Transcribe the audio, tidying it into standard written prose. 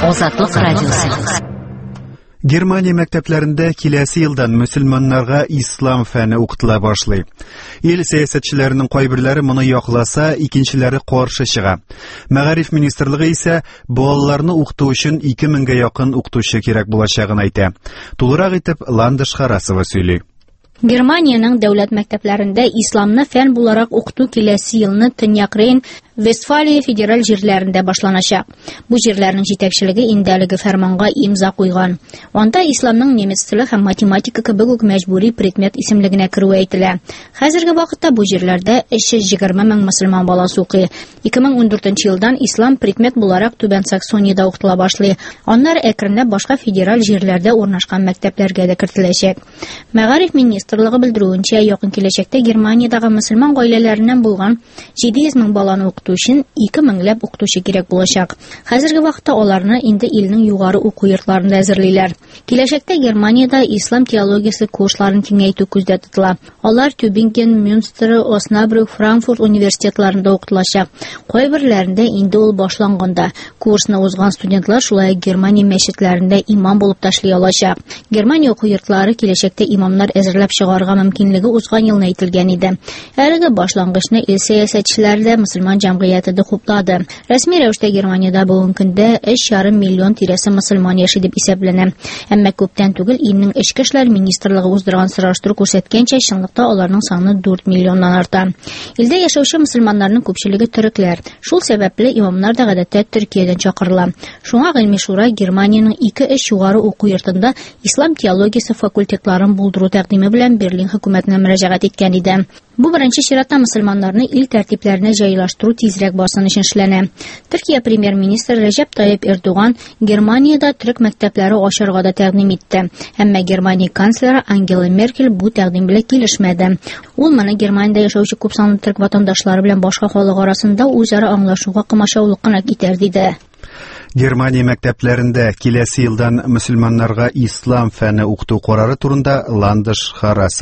Азатлык радиосы. Германия мәктәпләрендә киләсе елдан мөселманнарга ислам фәне укытыла башлый. Ил сәясәтчеләренең кайберләре моны якласа, икенчеләре каршы чыга. Мәгариф министрлыгы исә балаларны укыту өчен 2000-гә якын укытучы кирәк булачагын әйтә. Тулырак итеп Ландыш Харасова сөйли. Германиянең дәүләт мәктәпләрендә исламны фән буларак укыту киләсе елны Төньяк Рейн, Вестфалия федераль җирләрендә башланачак. Бу җирләрнең җитәкчелеге инде әлеге фәрманга имза куйган. Анда исламның немец теле һәм математика кебек үк мәҗбүри предмет исемлегенә керүе әйтелә. Хәзерге вакытта бу җирләрдә 320 мең мөселман баласы укый. 2014 елдан ислам предмет буларак Түбән Саксониядә укытыла башлый. Аннары әкренләп башка федераль җирләрдә урнашкан мәктәпләргә дә кертеләчәк. Мәгариф министрлыгы белдерүенчә, якын киләчәктә Германиядәге мөселман гаиләләреннән булган 700 мең баланы укыту өчен 2000 укытучы кирәк булачак. Хәзерге вакытта аларны инде илнең югары уку йортларында әзерлиләр. Киләчәктә Германиядә ислам теологиясе курсларын киңәйтү күздә тотыла. Алар Тюбинген, Мюнстер, Оснабрюк, Франкфурт университетларында укытылачак. Кайберләрендә инде ул башланганда. Курсны узган студентлар шулай Германия мәчетләрендә имам булып ташлый алачак. Германия уку йортлары киләчәктә имамнар әзерләп чыгарга мөмкинлеге узган елны әйтелгән иде. Әлеге башлангычны ил сәясәтчеләре дә, мөселман җәмгыяте дә хуплады. Рәсми рәвештә Германиядә бүгенге көндә 3,5 миллион тирәсе мөселман яши дип исәпләнә. Әмма күптән түгел илнең эчке эшләр министрлыгы уздырган сораштыру күрсәткәнчә, чынлыкта аларның саны 4 миллионнан арта. Илдә яшәүче мөселманнарның күпчелеге төрекләр. Шул сәбәпле имамнар да гадәттә Төркиядән чакырыла. Шуңа гыйльми шура Германиянең 2-3 югары уку йортында ислам теологиясе факультетларын булдыру тәкъдиме белән Берлин хөкүмәтенә мөрәҗәгать иткән иде. Бу беренче чиратта мөселманнарны ил тәртипләренә җайлаштыру тизрәк барсын өчен эшләнә. Төркия премьер-министры Рәҗәп Тайип Эрдоган Германиядә төрек мәктәпләре ачарга да тәкъдим итте. Әмма Германия канцлеры Ангела Меркель бу тәкъдим белән килешмәде. Ул моны Германиядә яшәүче күп санлы төрек ватандашлары белән башка халык арасында үзара аңлашуга комачаулык кына китәр диде. Германия мәктәпләрендә киләсе елдан мөселманнарга ислам фәне укыту карары турында Ландыш Харасова